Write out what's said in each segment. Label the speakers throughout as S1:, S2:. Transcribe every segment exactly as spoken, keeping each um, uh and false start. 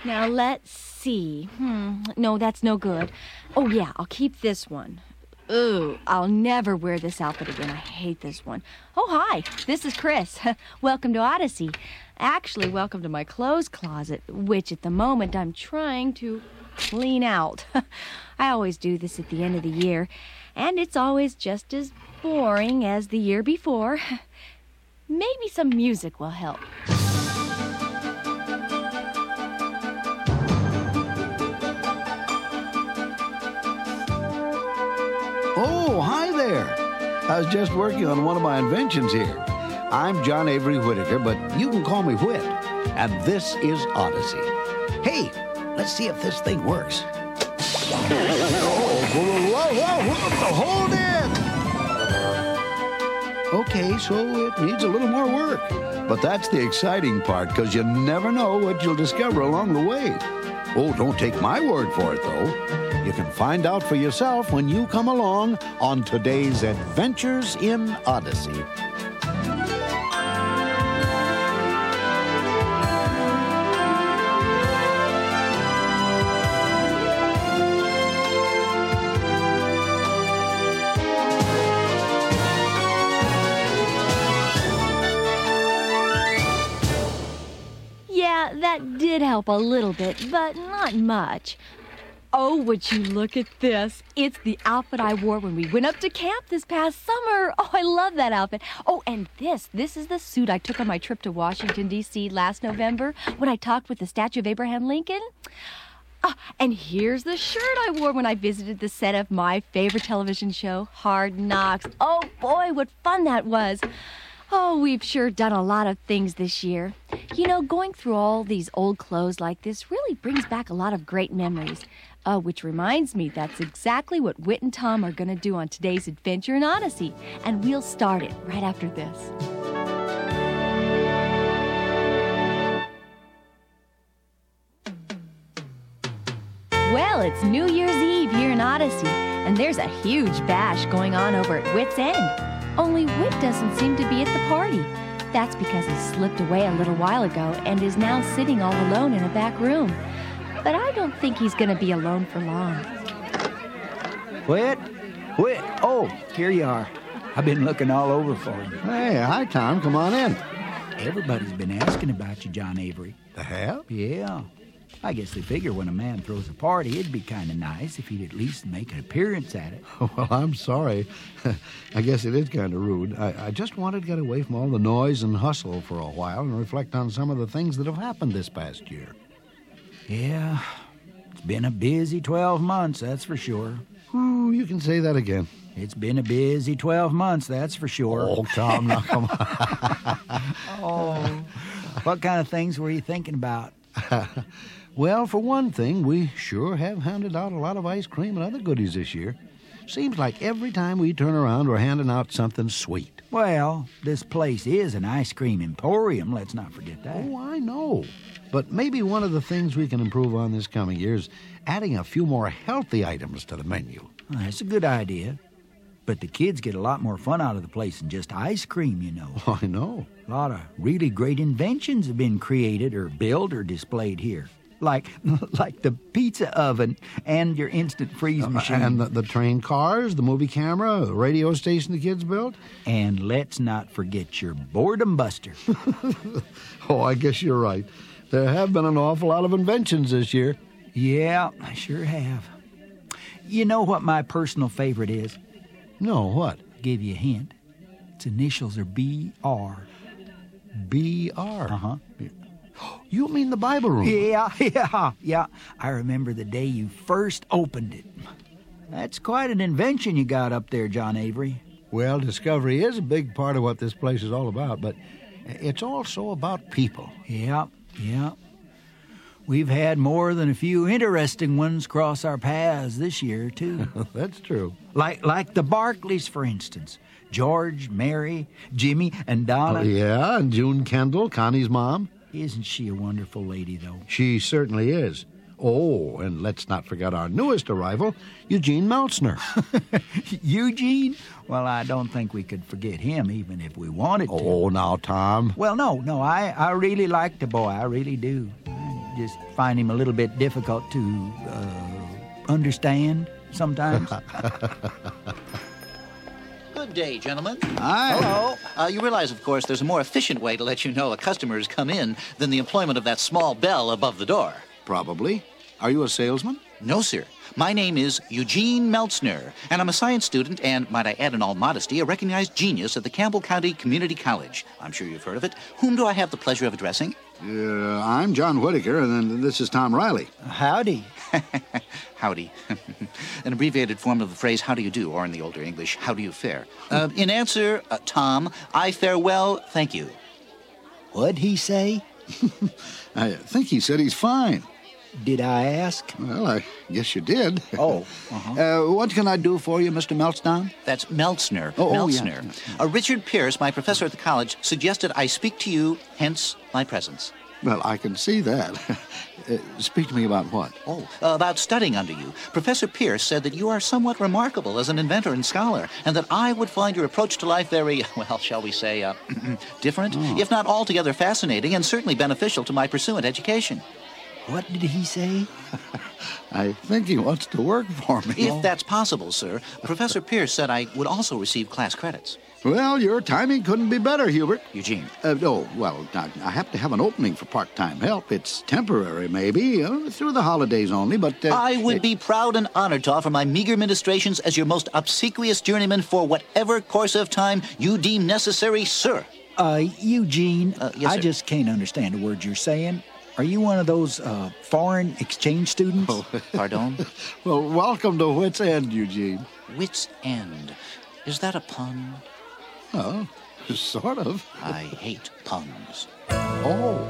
S1: Now, let's see. Hmm, no, that's no good. Oh, yeah, I'll keep this one. Ooh, I'll never wear this outfit again. I hate this one. Oh, hi, this is Chris. Welcome to Odyssey. Actually, welcome to my clothes closet, which at the moment I'm trying to clean out. I always do this at the end of the year, and it's always just as boring as the year before. Maybe some music will help.
S2: Oh, hi there. I was just working on one of my inventions here. I'm John Avery Whittaker, but you can call me Whit. And this is Odyssey. Hey, let's see if this thing works. Oh, whoa, whoa, whoa, whoa, hold it! Okay, so it needs a little more work. But that's the exciting part, because you never know what you'll discover along the way. Oh, don't take my word for it, though. You can find out for yourself when you come along on today's Adventures in Odyssey.
S1: Yeah, that did help a little bit, but not much. Oh, would you look at this? It's the outfit I wore when we went up to camp this past summer. Oh, I love that outfit. Oh, and this, this is the suit I took on my trip to Washington, D C last November when I talked with the statue of Abraham Lincoln. Ah, and here's the shirt I wore when I visited the set of my favorite television show, Hard Knocks. Oh, boy, what fun that was. Oh, we've sure done a lot of things this year. You know, going through all these old clothes like this really brings back a lot of great memories. Uh, which reminds me that's exactly what Whit and Tom are going to do on today's Adventure in Odyssey. And we'll start it right after this. Well, it's New Year's Eve here in Odyssey, and there's a huge bash going on over at Whit's End. Only Whit doesn't seem to be at the party. That's because he slipped away a little while ago and is now sitting all alone in a back room. But I don't think he's going to be alone for long.
S3: Whit? Whit? Oh, here you are. I've been looking all over for you.
S2: Hey, hi, Tom. Come on in.
S3: Everybody's been asking about you, John Avery.
S2: They have?
S3: Yeah. I guess they figure when a man throws a party, it'd be kind of nice if he'd at least make an appearance at it.
S2: Well, I'm sorry. I guess it is kind of rude. I, I just wanted to get away from all the noise and hustle for a while and reflect on some of the things that have happened this past year.
S3: Yeah, it's been a busy twelve months, that's for sure.
S2: Ooh, you can say that again.
S3: It's been a busy twelve months, that's for sure.
S2: Oh, Tom, now come on.
S3: Oh, what kind of things were you thinking about?
S2: Well, for one thing, we sure have handed out a lot of ice cream and other goodies this year. Seems like every time we turn around, we're handing out something sweet.
S3: Well, this place is an ice cream emporium, let's not forget that.
S2: Oh, I know. But maybe one of the things we can improve on this coming year is adding a few more healthy items to the menu.
S3: Well, that's a good idea. But the kids get a lot more fun out of the place than just ice cream, you know.
S2: Oh, I know.
S3: A lot of really great inventions have been created or built or displayed here. Like like the pizza oven and your instant freeze machine.
S2: Uh, and the, the train cars, the movie camera, the radio station the kids built.
S3: And let's not forget your boredom buster.
S2: Oh, I guess you're right. There have been an awful lot of inventions this year.
S3: Yeah, I sure have. You know what my personal favorite is?
S2: No, what?
S3: I'll give you a hint. Its initials are B R.
S2: B R?
S3: Uh-huh.
S2: You mean the Bible room?
S3: Yeah, yeah, yeah. I remember the day you first opened it. That's quite an invention you got up there, John Avery.
S2: Well, discovery is a big part of what this place is all about, but it's also about people.
S3: Yeah, yeah. We've had more than a few interesting ones cross our paths this year, too.
S2: That's true.
S3: Like like the Barkleys, for instance. George, Mary, Jimmy, and Donna.
S2: Oh, yeah, and June Kendall, Connie's mom.
S3: Isn't she a wonderful lady, though?
S2: She certainly is. Oh, and let's not forget our newest arrival, Eugene Meltzner.
S3: Eugene? Well, I don't think we could forget him, even if we wanted to.
S2: Oh, now, Tom.
S3: Well, no, no, I, I really like the boy. I really do. just find him a little bit difficult to uh, understand sometimes.
S4: Good day, gentlemen.
S2: Hi.
S4: Hello. Uh, you realize, of course, there's a more efficient way to let you know a customer has come in than the employment of that small bell above the door.
S2: Probably. Are you a salesman?
S4: No, sir. My name is Eugene Meltzner, and I'm a science student and, might I add in all modesty, a recognized genius at the Campbell County Community College. I'm sure you've heard of it. Whom do I have the pleasure of addressing?
S2: Uh, I'm John Whitaker, and then this is Tom Riley.
S3: Howdy.
S4: Howdy. An abbreviated form of the phrase, how do you do, or in the older English, how do you fare? Uh, in answer, uh, Tom, I fare well, thank you.
S3: What'd he say?
S2: I think he said he's fine.
S3: Did I ask?
S2: Well, I guess you did.
S3: Oh, uh-huh.
S2: Uh, what can I do for you, Mister Meltzdown?
S4: That's Meltzner.
S2: Oh, oh, yeah.
S4: Meltzner. Uh, Richard Pierce, my professor at the college, suggested I speak to you, hence my presence.
S2: Well, I can see that. uh, speak to me about what?
S4: Oh, uh, about studying under you. Professor Pierce said that you are somewhat remarkable as an inventor and scholar, and that I would find your approach to life very, well, shall we say, uh, different,
S2: Oh.
S4: if not altogether fascinating, and certainly beneficial to my pursuant education.
S3: What did he say?
S2: I think he wants to work for me.
S4: If that's possible, sir, Professor Pierce said I would also receive class credits.
S2: Well, your timing couldn't be better, Hubert.
S4: Eugene.
S2: Uh, oh, well, I, I happen to have an opening for part-time help. It's temporary, maybe, uh, through the holidays only, but... Uh,
S4: I would
S2: it-
S4: be proud and honored to offer my meager ministrations as your most obsequious journeyman for whatever course of time you deem necessary, sir.
S3: Uh, Eugene,
S4: Uh, yes,
S3: I
S4: sir.
S3: just can't understand a word you're saying. Are you one of those uh, foreign exchange students?
S4: Pardon?
S2: Well, welcome to Wits End, Eugene.
S4: Wit's End. Is that a pun?
S2: Oh, sort of.
S4: I hate puns.
S2: Oh.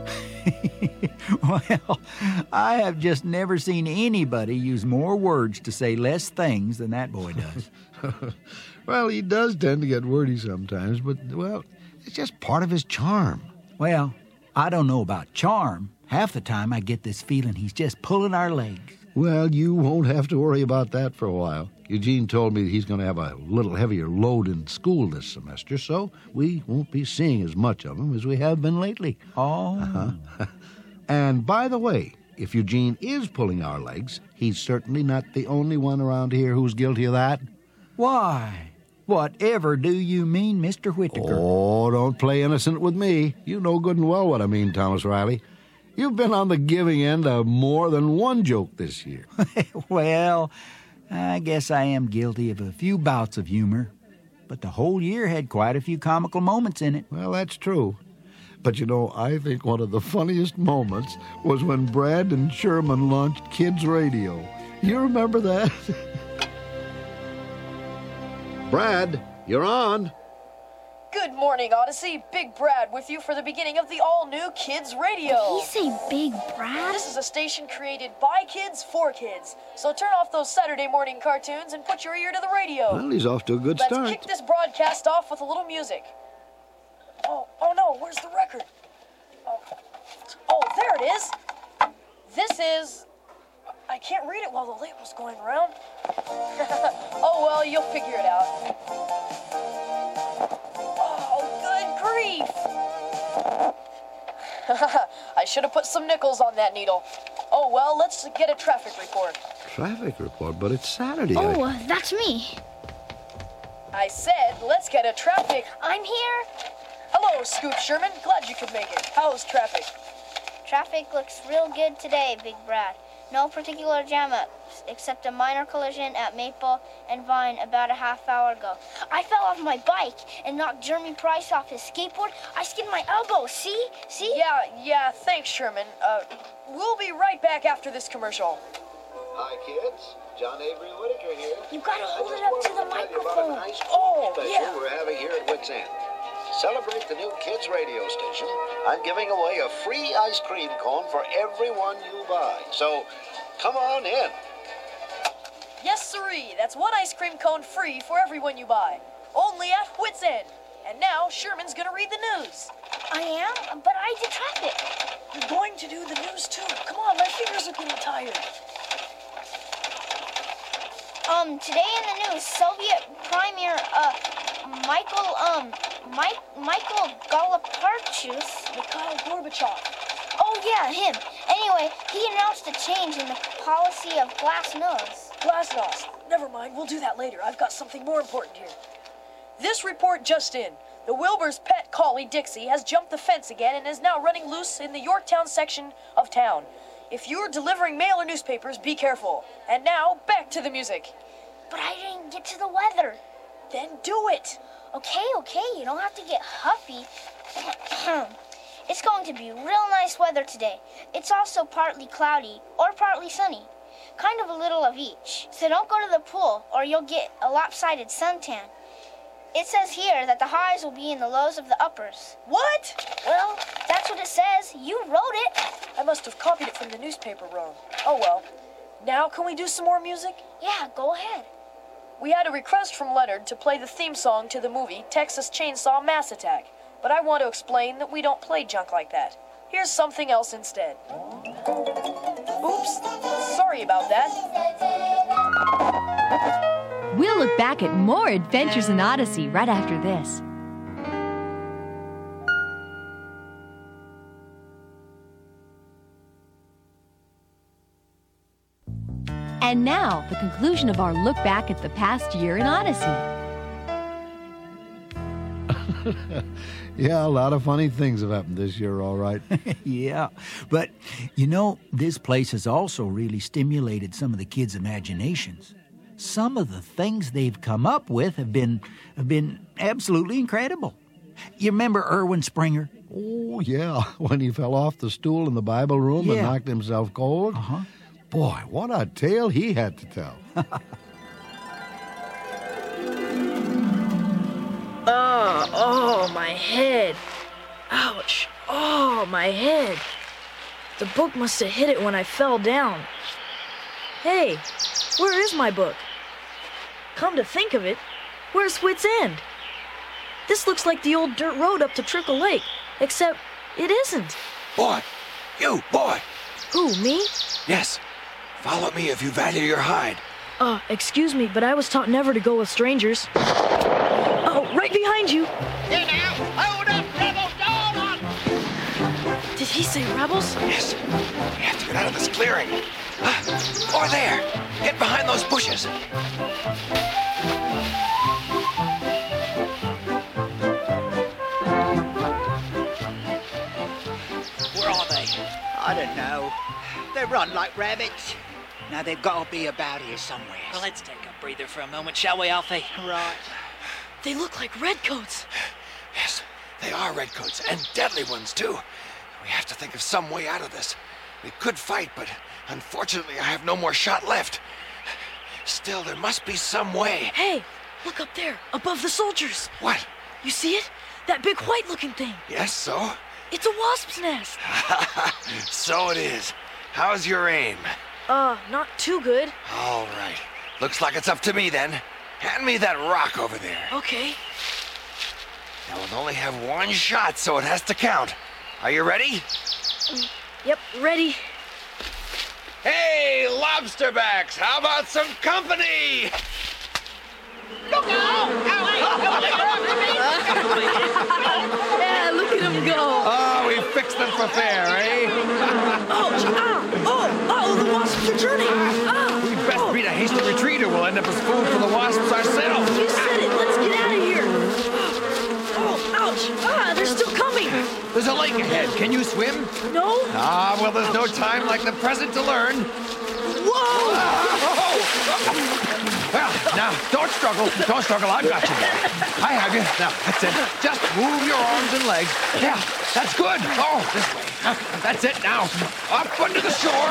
S3: Well, I have just never seen anybody use more words to say less things than that boy does.
S2: Well, he does tend to get wordy sometimes, but, well, it's just part of his charm.
S3: Well, I don't know about charm. Half the time I get this feeling he's just pulling our legs.
S2: Well, you won't have to worry about that for a while. Eugene told me he's going to have a little heavier load in school this semester, so we won't be seeing as much of him as we have been lately.
S3: Oh.
S2: Uh-huh. And by the way, if Eugene is pulling our legs, he's certainly not the only one around here who's guilty of that.
S3: Why? Whatever do you mean, Mister Whitaker?
S2: Oh, don't play innocent with me. You know good and well what I mean, Thomas Riley. You've been on the giving end of more than one joke this year.
S3: Well, I guess I am guilty of a few bouts of humor, but the whole year had quite a few comical moments in it.
S2: Well, that's true. But, you know, I think one of the funniest moments was when Brad and Sherman launched Kids Radio. You remember that? Brad, you're on.
S5: Good morning, Odyssey. Big Brad with you for the beginning of the all-new Kids Radio.
S6: Did he say Big Brad?
S5: This is a station created by kids for kids. So turn off those Saturday morning cartoons and put your ear to the radio.
S2: Well, he's off to a good
S5: Let's
S2: start.
S5: kick this broadcast off with a little music. Oh, oh no, where's the record? Oh, oh, there it is. This is... I can't read it while the label's going around. Oh, well, you'll figure it out. Oh, good grief. I should have put some nickels on that needle. Oh, well, let's get a traffic report.
S2: Traffic report, but it's Saturday.
S6: Oh,
S2: I-
S6: uh, that's me.
S5: I said, let's get a traffic.
S6: I'm here.
S5: Hello, Scoop Sherman. Glad you could make it. How's traffic?
S7: Traffic looks real good today, Big Brad. No particular jam-ups, except a minor collision at Maple and Vine about a half hour ago. I fell off my bike and knocked Jeremy Price off his skateboard. I skinned my elbow, see? See?
S5: Yeah, yeah, thanks, Sherman. Uh, we'll be right back after this commercial.
S2: Hi, kids. John Avery Whitaker here.
S7: You gotta hold it up to the microphone.
S5: Oh, yeah.
S2: we're having here at Wits End. Celebrate the new kids radio station. I'm giving away a free ice cream cone for everyone you buy. So, come on in.
S5: Yes, sirree. That's one ice cream cone free for everyone you buy. Only at Wits End. And now, Sherman's gonna read the news.
S7: I am, but I did traffic.
S5: You're going to do the news, too. Come on, my fingers are getting tired.
S7: Um, today in the news, Soviet Premier, uh, Michael, um, Mike, Michael Goloparchus.
S5: Mikhail Gorbachev.
S7: Oh, yeah, him. And Anyway, he announced a change in the policy of Glasnost.
S5: Glasnost. Never mind, we'll do that later. I've got something more important here. This report just in. The Wilbur's pet collie, Dixie, has jumped the fence again and is now running loose in the Yorktown section of town. If you're delivering mail or newspapers, be careful. And now, back to the music.
S7: But I didn't get to the weather.
S5: Then do it.
S7: Okay, okay, you don't have to get huffy. It's going to be real nice weather today. It's also partly cloudy or partly sunny. Kind of a little of each. So don't go to the pool or you'll get a lopsided suntan. It says here that the highs will be in the lows of the uppers.
S5: What?
S7: Well, that's what it says. You wrote it.
S5: I must have copied it from the newspaper wrong. Oh well. Now can we do some more music?
S7: Yeah, go ahead.
S5: We had a request from Leonard to play the theme song to the movie Texas Chainsaw Mass Attack, but I want to explain that we don't play junk like that. Here's something else instead. Oops, sorry about that.
S1: We'll look back at more Adventures in Odyssey right after this. And now, the conclusion of our look back at the past year in Odyssey.
S2: Yeah, a lot of funny things have happened this year, all right.
S3: Yeah, but, you know, this place has also really stimulated some of the kids' imaginations. Some of the things they've come up with have been have been absolutely incredible. You remember Erwin Springer?
S2: Oh, yeah, when he fell off the stool in the Bible room and
S3: Yeah.
S2: knocked himself cold.
S3: Uh-huh.
S2: Boy, what a tale he had to tell.
S5: Oh, oh, my head. Ouch. Oh, my head. The book must have hit it when I fell down. Hey, where is my book? Come to think of it, where's Wits End? This looks like the old dirt road up to Trickle Lake, except it isn't.
S8: Boy, you, boy.
S5: Who, me?
S8: Yes, follow me if you value your hide.
S5: Uh, excuse me, but I was taught never to go with strangers. Oh, right behind you.
S9: Here now, hold up, rebels, go on!
S5: Did he say rebels?
S8: Yes, we have to get out of this clearing. Ah, over there, get behind those bushes.
S9: Where are they? I don't know. They run like rabbits. Now they've got to be about here somewhere.
S10: Well, let's take a breather for a moment, shall we, Alfie?
S9: Right.
S5: They look like redcoats.
S8: Yes, they are redcoats, and deadly ones, too. We have to think of some way out of this. We could fight, but unfortunately I have no more shot left. Still, there must be some way.
S5: Hey, look up there, above the soldiers.
S8: What?
S5: You see it? That big white-looking thing.
S8: Yes, so?
S5: It's a wasp's nest.
S8: So it is. How's your aim?
S5: Uh, not too good.
S8: All right. Looks like it's up to me then. Hand me that rock over there.
S5: Okay.
S8: Now we'll only have one shot, so it has to count. Are you ready?
S5: Yep, ready.
S8: Hey, lobsterbacks, how about some company?
S5: Yeah, look at him go.
S8: Oh, we fixed them for fair, eh?
S5: Oh, ah, oh, oh, the wasps are turning. Ah,
S8: We'd best beat a hasty retreat or we'll end up as food for the wasps ourselves.
S5: you said it. Let's get out of here. Oh, ouch. Ah, they're still coming.
S8: There's a lake ahead. Can you swim?
S5: No?
S8: Ah, well, there's no time like the present to learn.
S5: Whoa!
S8: Well, now, don't struggle. Don't struggle. I've got you, boy. I have you. Now, that's it. Just move your arms and legs. Yeah, that's good. Oh, this way. That's it now. Up under the shore.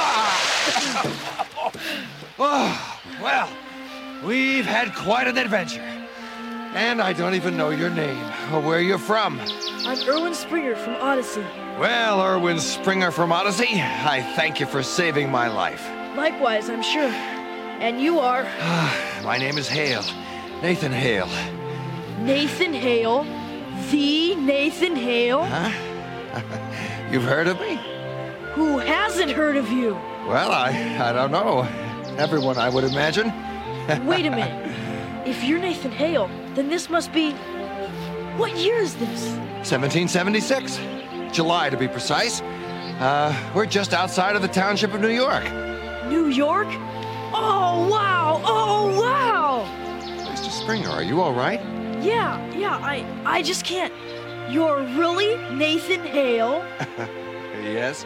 S8: Ah. Oh, well, we've had quite an adventure. And I don't even know your name or where you're from.
S5: I'm Erwin Springer from Odyssey.
S8: Well, Erwin Springer from Odyssey, I thank you for saving my life.
S5: Likewise, I'm sure. And you are?
S8: My name is Hale. Nathan Hale.
S5: Nathan Hale. The Nathan Hale?
S8: Huh? You've heard of me?
S5: Who hasn't heard of you?
S8: Well, I, I don't know. Everyone, I would imagine.
S5: Wait a minute. If you're Nathan Hale, then this must be... What year is this?
S8: seventeen seventy-six. July, to be precise. Uh, we're just outside of the township of New York.
S5: New York? Oh, wow! Oh, wow!
S8: Mister Springer, are you all right?
S5: Yeah, yeah, I, I just can't. You're really Nathan Hale?
S8: Yes.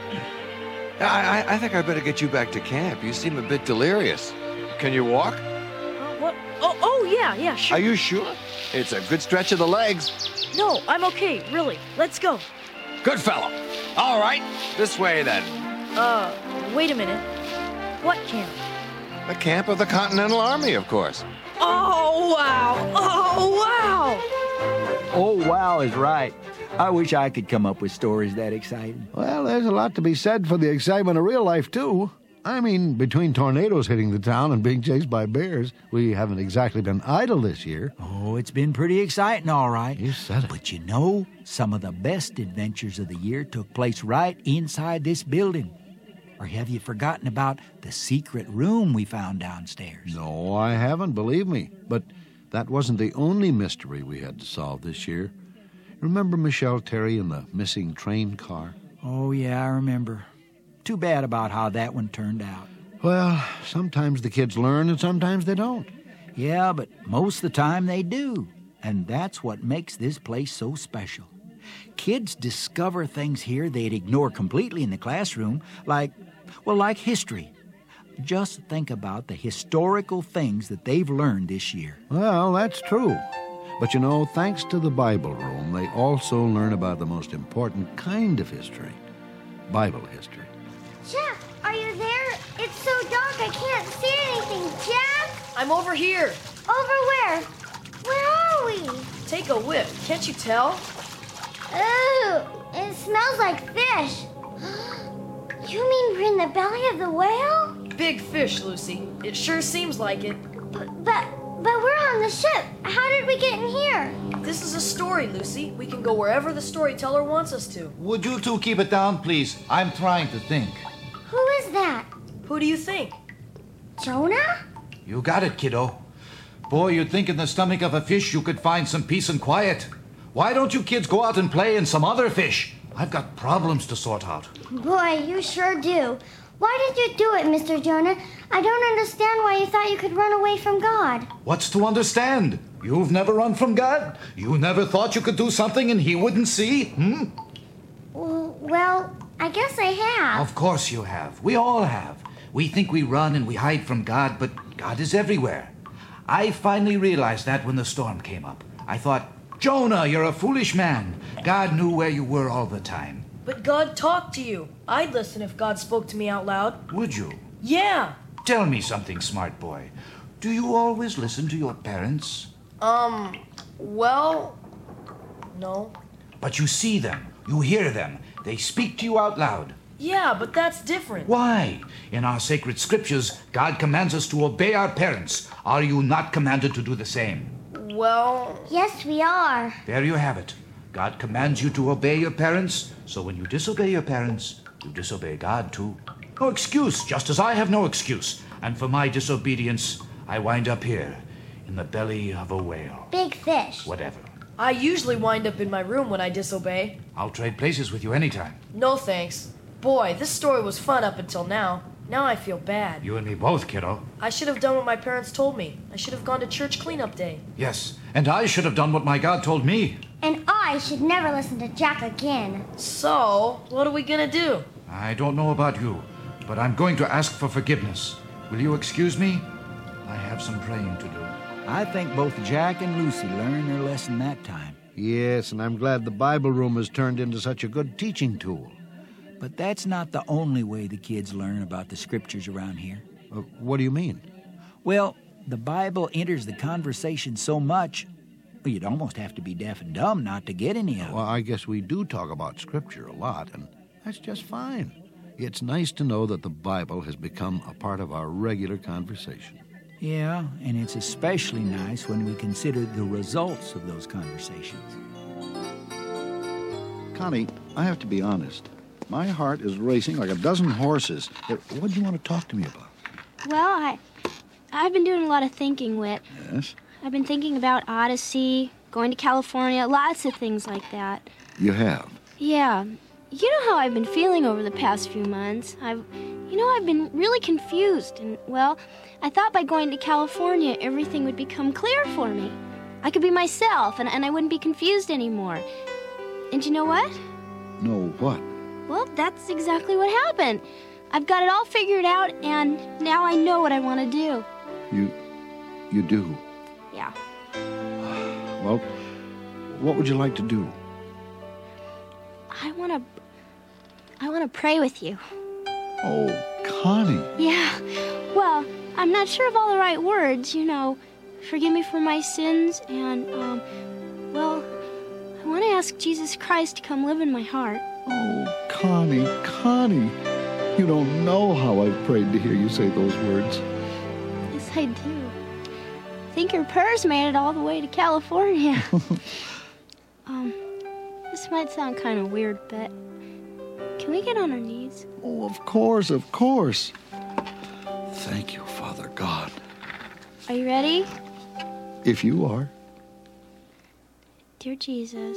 S8: I, I, I think I better get you back to camp. You seem a bit delirious. Can you walk?
S5: Uh, what? Oh, oh, yeah, yeah, sure.
S8: Are you sure? It's a good stretch of the legs.
S5: No, I'm okay, really. Let's go.
S8: Good fellow. All right, this way then.
S5: Uh, wait a minute. What camp?
S8: The camp of the Continental Army, of course.
S5: Oh, wow! Oh, wow!
S3: Oh, wow is right. I wish I could come up with stories that exciting.
S2: Well, there's a lot to be said for the excitement of real life, too. I mean, between tornadoes hitting the town and being chased by bears, we haven't exactly been idle this year.
S3: Oh, it's been pretty exciting, all right.
S2: You said it.
S3: But you know, some of the best adventures of the year took place right inside this building. Or have you forgotten about the secret room we found downstairs?
S2: No, I haven't, believe me. But that wasn't the only mystery we had to solve this year. Remember Michelle Terry and the missing train car?
S3: Oh, yeah, I remember. Too bad about how that one turned out.
S2: Well, sometimes the kids learn and sometimes they don't.
S3: Yeah, but most of the time they do. And that's what makes this place so special. Kids discover things here they'd ignore completely in the classroom, like, well, like history. Just think about the historical things that they've learned this year.
S2: Well, that's true. But you know, thanks to the Bible room, they also learn about the most important kind of history, Bible history.
S6: Jack, are you there? It's so dark I can't see anything. Jack?
S5: I'm over here.
S6: Over where? Where are we?
S5: Take a whip. Can't you tell?
S6: Ooh, it smells like fish. You mean we're in the belly of the whale?
S5: Big fish, Lucy. It sure seems like it.
S6: But, but, but we're on the ship. How did we get in here?
S5: This is a story, Lucy. We can go wherever the storyteller wants us to.
S11: Would you two keep it down, please? I'm trying to think.
S6: Who is that?
S5: Who do you think?
S6: Jonah?
S11: You got it, kiddo. Boy, you'd think in the stomach of a fish you could find some peace and quiet. Why don't you kids go out and play in some other fish? I've got problems to sort out.
S6: Boy, you sure do. Why did you do it, Mister Jonah? I don't understand why you thought you could run away from God.
S11: What's to understand? You've never run from God? You never thought you could do something and he wouldn't see? Hmm?
S6: Well, I guess I have.
S11: Of course you have. We all have. We think we run and we hide from God, but God is everywhere. I finally realized that when the storm came up. I thought, Jonah, you're a foolish man. God knew where you were all the time.
S5: But God talked to you. I'd listen if God spoke to me out loud.
S11: Would you?
S5: Yeah.
S11: Tell me something, smart boy. Do you always listen to your parents?
S5: Um, well, no.
S11: But you see them. You hear them. They speak to you out loud.
S5: Yeah, but that's different.
S11: Why? In our sacred scriptures, God commands us to obey our parents. Are you not commanded to do the same?
S5: Well...
S6: Yes, we are.
S11: There you have it. God commands you to obey your parents, so when you disobey your parents, you disobey God too. No excuse, just as I have no excuse. And for my disobedience, I wind up here, in the belly of a whale.
S6: Big fish.
S11: Whatever.
S5: I usually wind up in my room when I disobey.
S11: I'll trade places with you anytime.
S5: No thanks. Boy, this story was fun up until now. Now I feel bad.
S11: You and me both, kiddo.
S5: I should have done what my parents told me. I should have gone to church cleanup day.
S11: Yes, and I should have done what my God told me.
S6: And I should never listen to Jack again.
S5: So, what are we gonna do?
S11: I don't know about you, but I'm going to ask for forgiveness. Will you excuse me? I have some praying to do.
S3: I think both Jack and Lucy learned their lesson that time.
S2: Yes, and I'm glad the Bible room has turned into such a good teaching tool.
S3: But that's not the only way the kids learn about the scriptures around here.
S2: Uh, what do you mean?
S3: Well, the Bible enters the conversation so much, well, you'd almost have to be deaf and dumb not to get any of it.
S2: Well, I guess we do talk about Scripture a lot, and that's just fine. It's nice to know that the Bible has become a part of our regular conversation.
S3: Yeah, and it's especially nice when we consider the results of those conversations.
S2: Connie, I have to be honest. My heart is racing like a dozen horses. What do you want to talk to me about?
S6: Well, I, I've been doing a lot of thinking, Whit.
S2: Yes?
S6: I've been thinking about Odyssey, going to California, lots of things like that.
S2: You have?
S6: Yeah.
S12: you know how I've been feeling over the past few months. I've, you know, I've been really confused. And, well, I thought by going to California, everything would become clear for me. I could be myself, and, and I wouldn't be confused anymore. And you know what?
S2: No, what?
S12: Well, that's exactly what happened. I've got it all figured out, and now I know what I want to do.
S2: You... you do?
S12: Yeah.
S2: Well, what would you like to do?
S12: I want to... I want to pray with you.
S2: Oh, Connie.
S12: Yeah. Well, I'm not sure of all the right words, you know. Forgive me for my sins, and, um, well, I want to ask Jesus Christ to come live in my heart.
S2: Oh, Connie, Connie. You don't know how I've prayed to hear you say those words.
S12: Yes, I do. I think your prayers made it all the way to California. um, this might sound kind of weird, but can we get on our knees?
S2: Oh, of course, of course. Thank you, Father God.
S12: Are you ready?
S2: If you are.
S12: Dear Jesus,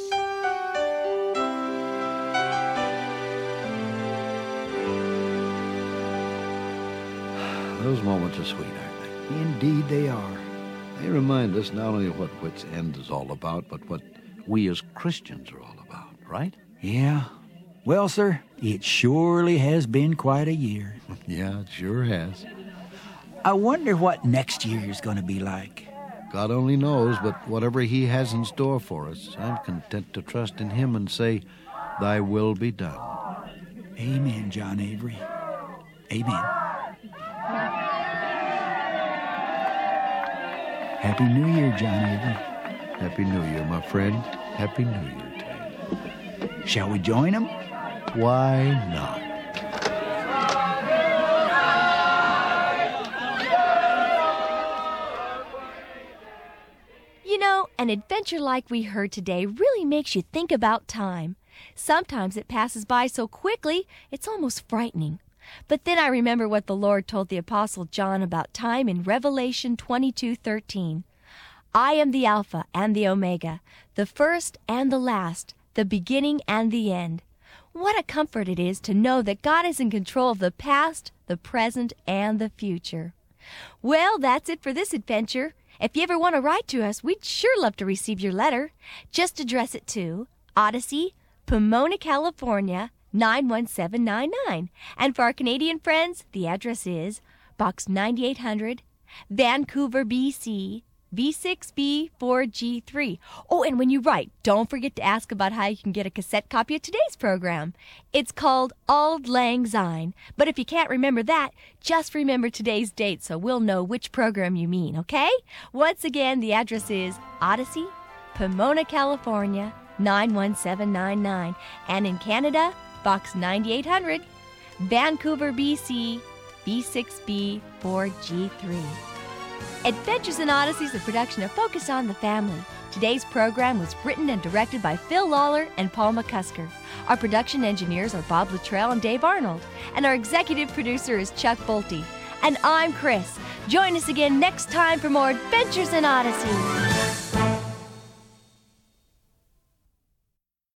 S2: those moments are sweet, aren't they?
S3: Indeed they are.
S2: They remind us not only what Wits End is all about, but what we as Christians are all about, right?
S3: Yeah. Well, sir, it surely has been quite a year.
S2: Yeah, it sure has.
S3: I wonder what next year is going to be like.
S2: God only knows, but whatever he has in store for us, I'm content to trust in him and say, thy will be done.
S3: Amen, John Avery. Amen. Happy New Year, John Avery.
S2: Happy New Year, my friend. Happy New Year to
S3: you. Shall we join him?
S2: Why not?
S1: You know, an adventure like we heard today really makes you think about time. Sometimes it passes by so quickly, it's almost frightening. But then I remember what the Lord told the Apostle John about time in Revelation twenty-two thirteen. I am the Alpha and the Omega, the first and the last, the beginning and the end. What a comfort it is to know that God is in control of the past, the present, and the future. Well, that's it for this adventure. If you ever want to write to us, we'd sure love to receive your letter. Just address it to Odyssey, Pomona, California, nine one seven nine nine. And for our Canadian friends, the address is Box ninety-eight hundred, Vancouver, B C, V six B four G three. Oh, and when you write, don't forget to ask about how you can get a cassette copy of today's program. It's called Auld Lang Syne. But if you can't remember that, just remember today's date so we'll know which program you mean, okay? Once again, the address is Odyssey, Pomona, California, nine one seven nine nine. And in Canada, Box ninety-eight hundred, Vancouver, B C, V six B four G three. Adventures in Odyssey is a production of Focus on the Family. Today's program was written and directed by Phil Lawler and Paul McCusker. Our production engineers are Bob Luttrell and Dave Arnold. And our executive producer is Chuck Bolte. And I'm Chris. Join us again next time for more Adventures in Odyssey.